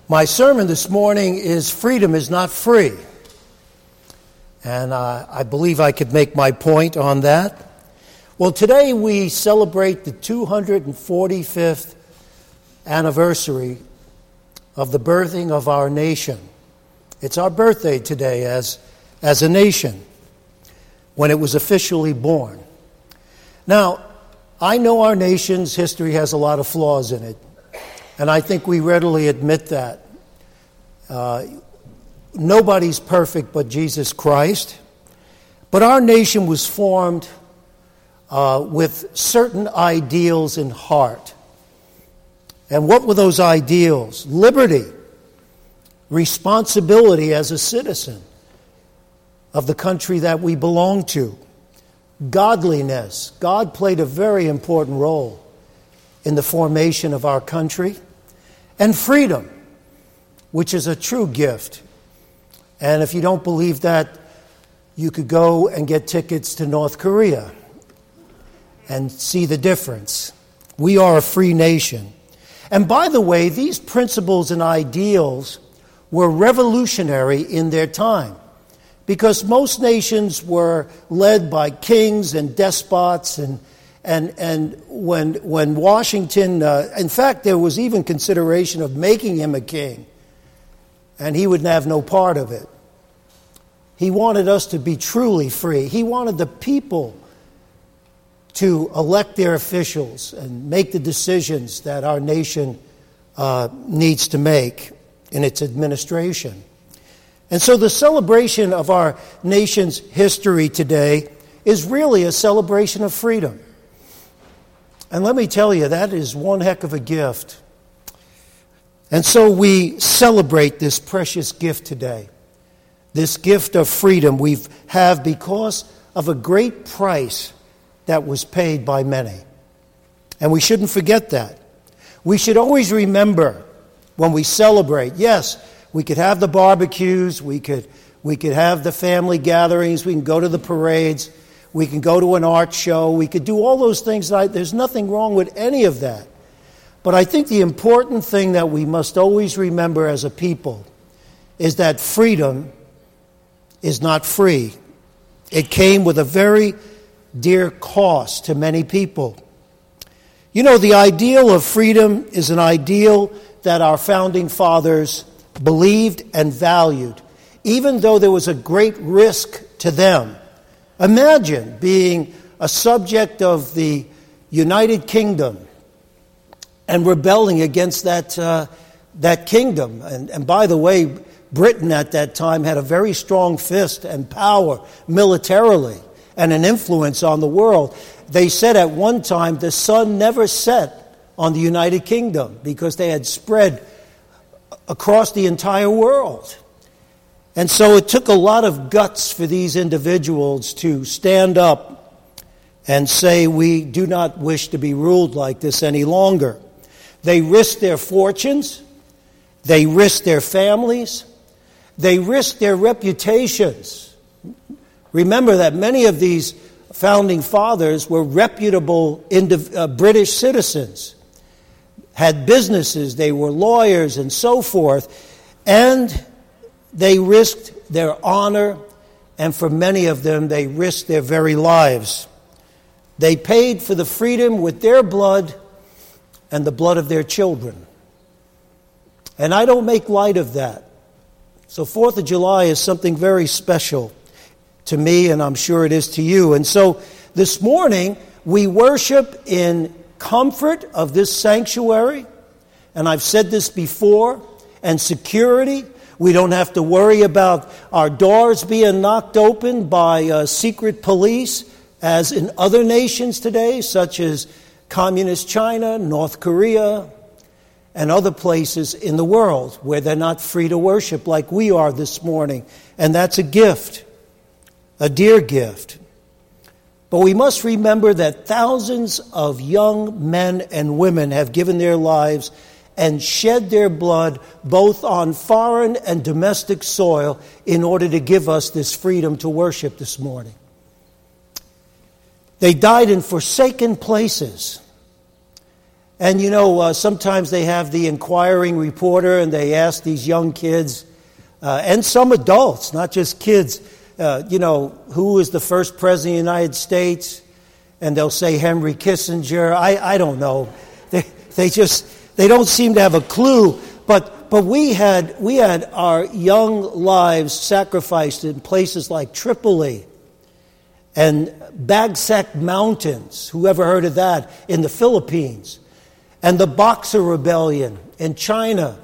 My sermon this morning is Freedom is Not Free. And I believe I could make my point on that. Well, today we celebrate the 245th anniversary of the birthing of our nation. It's our birthday today as a nation, when it was officially born. Now, I know our nation's history has a lot of flaws in it. And I think we readily admit that. Nobody's perfect but Jesus Christ. But our nation was formed with certain ideals in heart. And what were those ideals? Liberty, responsibility as a citizen of the country that we belong to, godliness. God played a very important role in the formation of our country. And freedom, which is a true gift. And if you don't believe that, you could go and get tickets to North Korea and see the difference. We are a free nation. And by the way, these principles and ideals were revolutionary in their time, because most nations were led by kings and despots and when Washington, in fact, there was even consideration of making him a king, and he would have no part of it. He wanted us to be truly free. He wanted the people to elect their officials and make the decisions that our nation needs to make in its administration. And so the celebration of our nation's history today is really a celebration of freedom. And let me tell you, that is one heck of a gift. And so we celebrate this precious gift today. This gift of freedom we have because of a great price that was paid by many. And we shouldn't forget that. We should always remember when we celebrate, yes, we could have the barbecues, we could have the family gatherings, we can go to the parades, we can go to an art show. We could do all those things. There's nothing wrong with any of that. But I think the important thing that we must always remember as a people is that freedom is not free. It came with a very dear cost to many people. You know, the ideal of freedom is an ideal that our founding fathers believed and valued, even though there was a great risk to them. Imagine being a subject of the United Kingdom and rebelling against that kingdom. And by the way, Britain at that time had a very strong fist and power militarily and an influence on the world. They said at one time the sun never set on the United Kingdom because they had spread across the entire world. And so it took a lot of guts for these individuals to stand up and say, we do not wish to be ruled like this any longer. They risked their fortunes. They risked their families. They risked their reputations. Remember that many of these founding fathers were reputable British citizens, had businesses, they were lawyers and so forth, and they risked their honor, and for many of them, they risked their very lives. They paid for the freedom with their blood and the blood of their children. And I don't make light of that. So 4th of July is something very special to me, and I'm sure it is to you. And so this morning, we worship in comfort of this sanctuary, and I've said this before, and security. We don't have to worry about our doors being knocked open by secret police, as in other nations today, such as Communist China, North Korea, and other places in the world where they're not free to worship like we are this morning. And that's a gift, a dear gift. But we must remember that thousands of young men and women have given their lives and shed their blood both on foreign and domestic soil in order to give us this freedom to worship this morning. They died in forsaken places. And sometimes they have the inquiring reporter and they ask these young kids and some adults, not just kids, who was the first president of the United States? And they'll say Henry Kissinger. I don't know. They don't seem to have a clue. But we had our young lives sacrificed in places like Tripoli and Bagsak Mountains. Whoever heard of that? In the Philippines. And the Boxer Rebellion in China.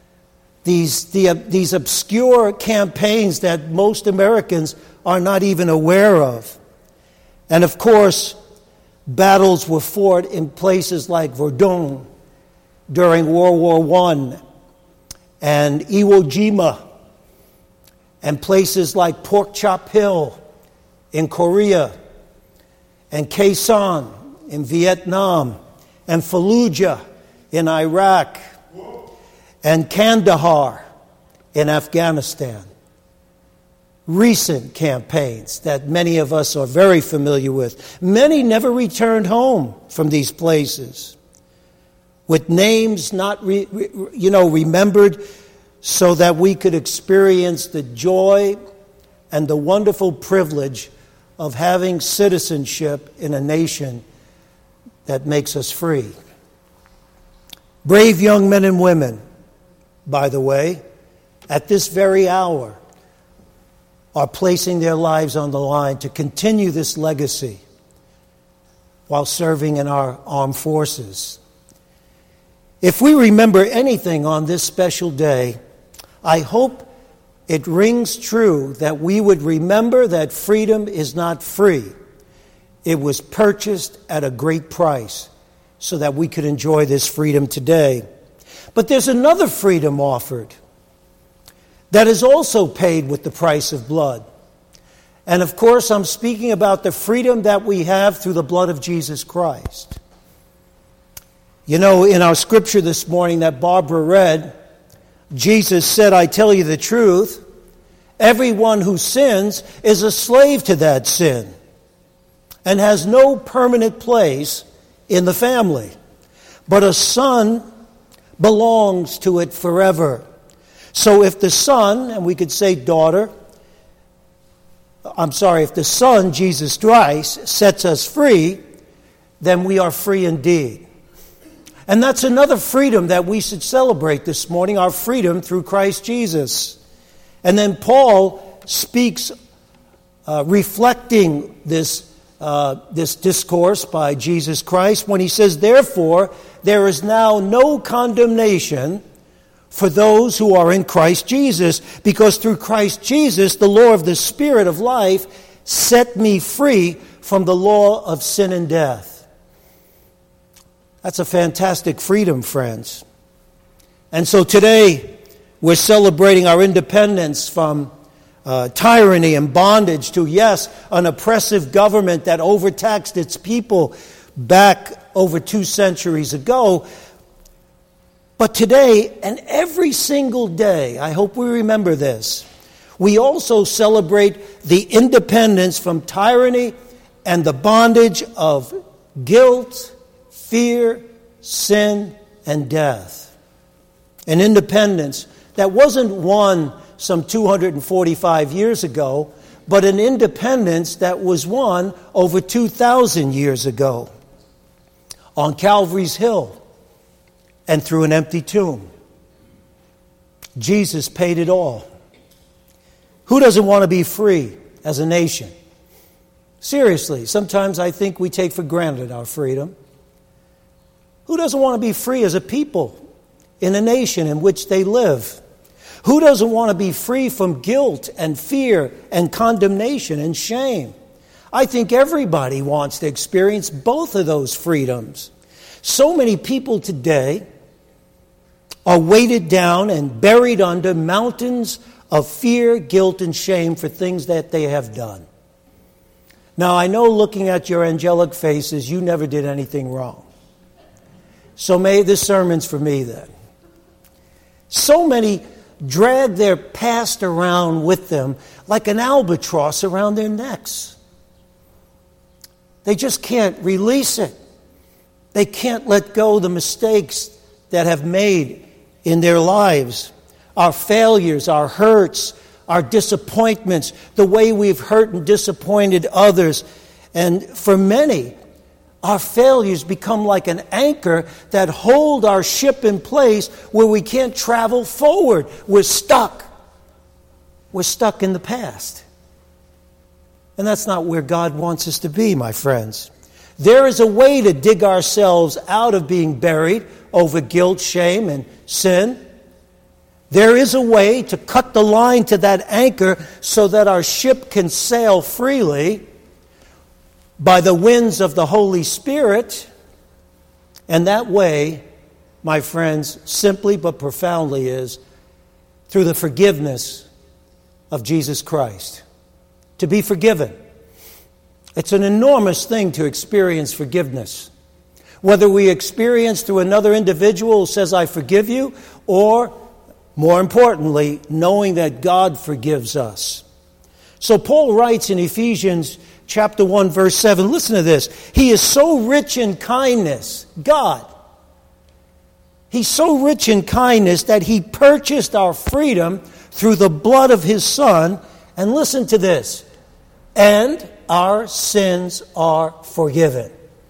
These obscure campaigns that most Americans are not even aware of. And of course, battles were fought in places like Verdun during World War I and Iwo Jima and places like Pork Chop Hill in Korea and Khe Sanh in Vietnam and Fallujah in Iraq and Kandahar in Afghanistan. Recent campaigns that many of us are very familiar with. Many never returned home from these places, with names not remembered, so that we could experience the joy and the wonderful privilege of having citizenship in a nation that makes us free. Brave young men and women, by the way, at this very hour, are placing their lives on the line to continue this legacy while serving in our armed forces. If we remember anything on this special day, I hope it rings true that we would remember that freedom is not free. It was purchased at a great price so that we could enjoy this freedom today. But there's another freedom offered that is also paid with the price of blood. And of course, I'm speaking about the freedom that we have through the blood of Jesus Christ. In our scripture this morning that Barbara read, Jesus said, "I tell you the truth, everyone who sins is a slave to that sin and has no permanent place in the family. But a son belongs to it forever. So if the son," and we could say daughter, if the Son, Jesus Christ, sets us free, then we are free indeed. And that's another freedom that we should celebrate this morning, our freedom through Christ Jesus. And then Paul speaks, reflecting this discourse by Jesus Christ when he says, "Therefore, there is now no condemnation for those who are in Christ Jesus, because through Christ Jesus, the law of the Spirit of life set me free from the law of sin and death." That's a fantastic freedom, friends. And so today, we're celebrating our independence from tyranny and bondage to, yes, an oppressive government that overtaxed its people back over 2 centuries ago. But today, and every single day, I hope we remember this, we also celebrate the independence from tyranny and the bondage of guilt, fear, sin, and death. An independence that wasn't won some 245 years ago, but an independence that was won over 2,000 years ago on Calvary's Hill and through an empty tomb. Jesus paid it all. Who doesn't want to be free as a nation? Seriously, sometimes I think we take for granted our freedom. Who doesn't want to be free as a people in a nation in which they live? Who doesn't want to be free from guilt and fear and condemnation and shame? I think everybody wants to experience both of those freedoms. So many people today are weighted down and buried under mountains of fear, guilt, and shame for things that they have done. Now, I know looking at your angelic faces, you never did anything wrong. So this sermon's for me then. So many drag their past around with them like an albatross around their necks. They just can't release it. They can't let go of the mistakes that have made in their lives. Our failures, our hurts, our disappointments, the way we've hurt and disappointed others. And for many, our failures become like an anchor that hold our ship in place where we can't travel forward. We're stuck. We're stuck in the past. And that's not where God wants us to be, my friends. There is a way to dig ourselves out of being buried over guilt, shame, and sin. There is a way to cut the line to that anchor so that our ship can sail freely by the winds of the Holy Spirit. And that way, my friends, simply but profoundly is through the forgiveness of Jesus Christ. To be forgiven. It's an enormous thing to experience forgiveness. Whether we experience through another individual who says, I forgive you, or, more importantly, knowing that God forgives us. So Paul writes in Ephesians chapter 1, verse 7, listen to this. He is so rich in kindness, God. He's so rich in kindness that he purchased our freedom through the blood of his Son. And listen to this. And our sins are forgiven.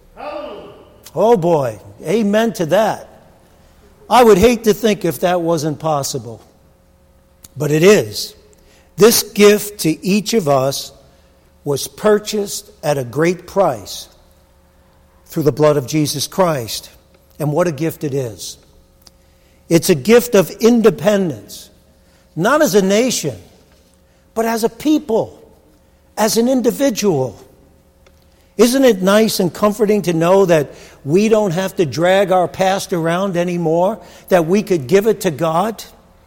Oh boy, amen to that. I would hate to think if that wasn't possible. But it is. This gift to each of us was purchased at a great price through the blood of Jesus Christ. And what a gift it is. It's a gift of independence. Not as a nation, but as a people. As an individual. Isn't it nice and comforting to know that we don't have to drag our past around anymore? That we could give it to God?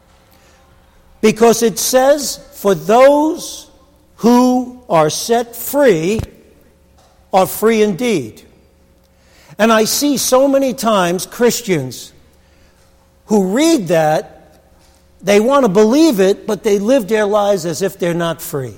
Because it says, for those who are set free are free indeed. And I see so many times Christians who read that, they want to believe it, but they live their lives as if they're not free.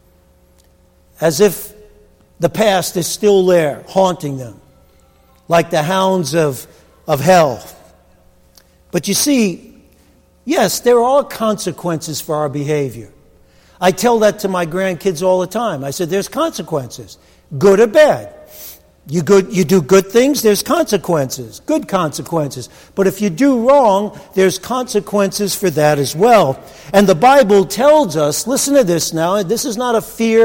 As if the past is still there, haunting them, like the hounds of hell. But you see, yes, there are consequences for our behavior. I tell that to my grandkids all the time. I said, there's consequences, good or bad. You do good things, there's consequences, good consequences. But if you do wrong, there's consequences for that as well. And the Bible tells us, listen to this now, this is not a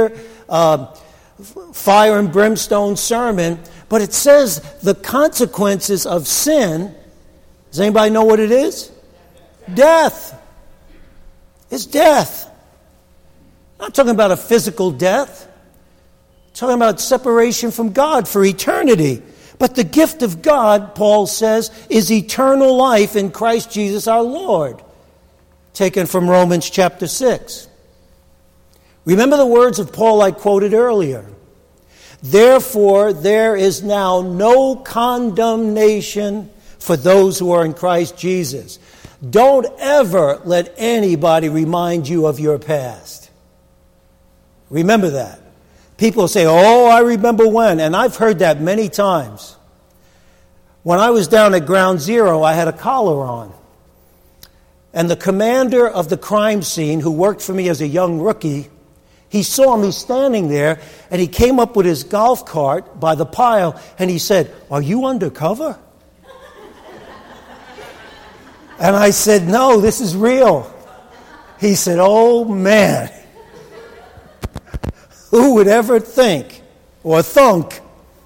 fire and brimstone sermon, but it says the consequences of sin, does anybody know what it is? Death. It's death. I'm not talking about a physical death. I'm talking about separation from God for eternity. But the gift of God, Paul says, is eternal life in Christ Jesus our Lord. Taken from Romans chapter 6. Remember the words of Paul I quoted earlier. Therefore, there is now no condemnation for those who are in Christ Jesus. Don't ever let anybody remind you of your past. Remember that. People say, oh, I remember when. And I've heard that many times. When I was down at Ground Zero, I had a collar on. And the commander of the crime scene, who worked for me as a young rookie, he saw me standing there, and he came up with his golf cart by the pile, and he said, are you undercover? And I said, no, this is real. He said, oh, man. Who would ever think or thunk?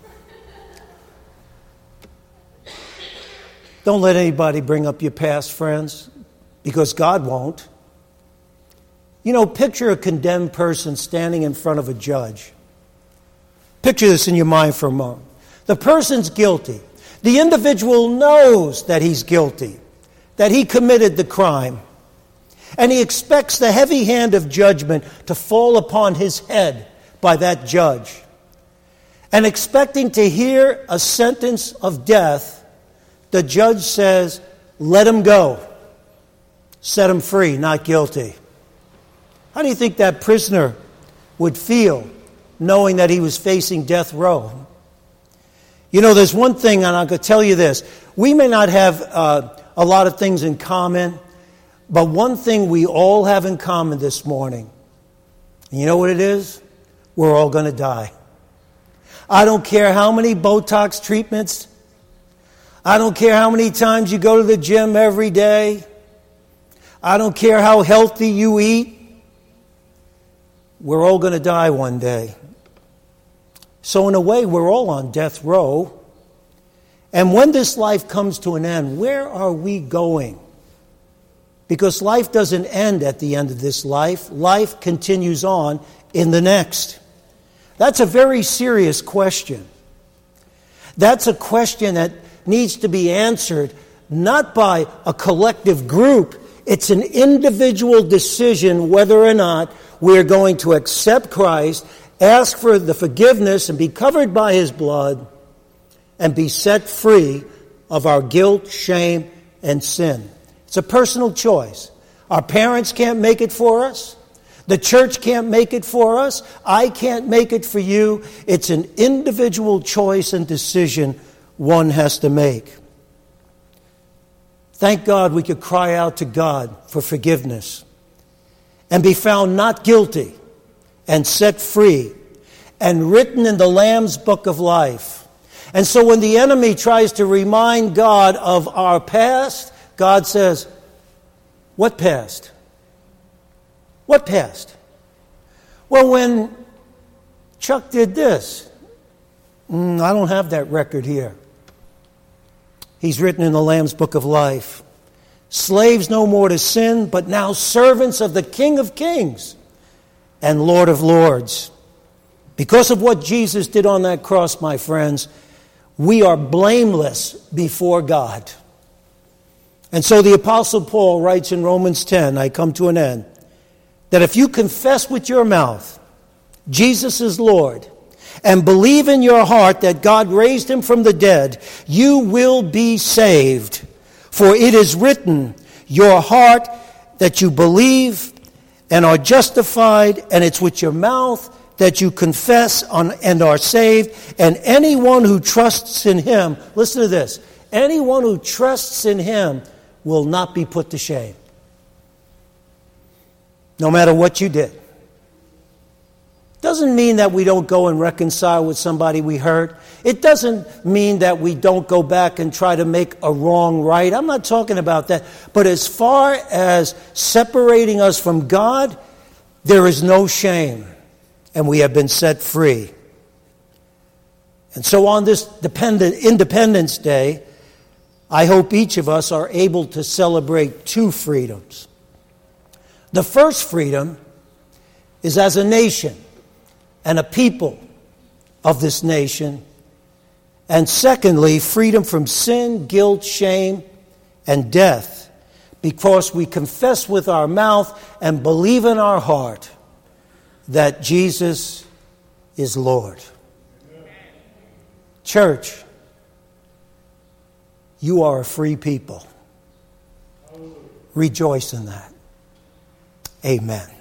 Don't let anybody bring up your past, friends, because God won't. You know, picture a condemned person standing in front of a judge. Picture this in your mind for a moment. The person's guilty. The individual knows that he's guilty, that he committed the crime. And he expects the heavy hand of judgment to fall upon his head by that judge. And expecting to hear a sentence of death, the judge says, let him go. Set him free, not guilty. How do you think that prisoner would feel knowing that he was facing death row? You know, there's one thing, and I'm going to tell you this. We may not have a lot of things in common, but one thing we all have in common this morning, and you know what it is? We're all going to die. I don't care how many Botox treatments. I don't care how many times you go to the gym every day. I don't care how healthy you eat. We're all going to die one day. So in a way, we're all on death row. And when this life comes to an end, where are we going? Because life doesn't end at the end of this life. Life continues on in the next. That's a very serious question. That's a question that needs to be answered not by a collective group. It's an individual decision whether or not we're going to accept Christ, ask for the forgiveness and be covered by His blood, and be set free of our guilt, shame, and sin. It's a personal choice. Our parents can't make it for us. The church can't make it for us. I can't make it for you. It's an individual choice and decision one has to make. Thank God we could cry out to God for forgiveness and be found not guilty and set free and written in the Lamb's book of life. And so when the enemy tries to remind God of our past, God says, what past? What past? Well, when Chuck did this, I don't have that record here. He's written in the Lamb's book of life. Slaves no more to sin, but now servants of the King of Kings and Lord of Lords. Because of what Jesus did on that cross, my friends, we are blameless before God. And so the Apostle Paul writes in Romans 10, I come to an end, that if you confess with your mouth Jesus is Lord and believe in your heart that God raised Him from the dead, you will be saved. For it is written, your heart that you believe and are justified, and it's with your mouth that you confess and are saved. And anyone who trusts in Him, listen to this, anyone who trusts in Him will not be put to shame. No matter what you did. Doesn't mean that we don't go and reconcile with somebody we hurt. It doesn't mean that we don't go back and try to make a wrong right. I'm not talking about that. But as far as separating us from God, there is no shame. And we have been set free. And so on this Independence Day, I hope each of us are able to celebrate two freedoms. The first freedom is as a nation and a people of this nation. And secondly, freedom from sin, guilt, shame, and death, because we confess with our mouth and believe in our heart that Jesus is Lord. Church, you are a free people. Rejoice in that. Amen.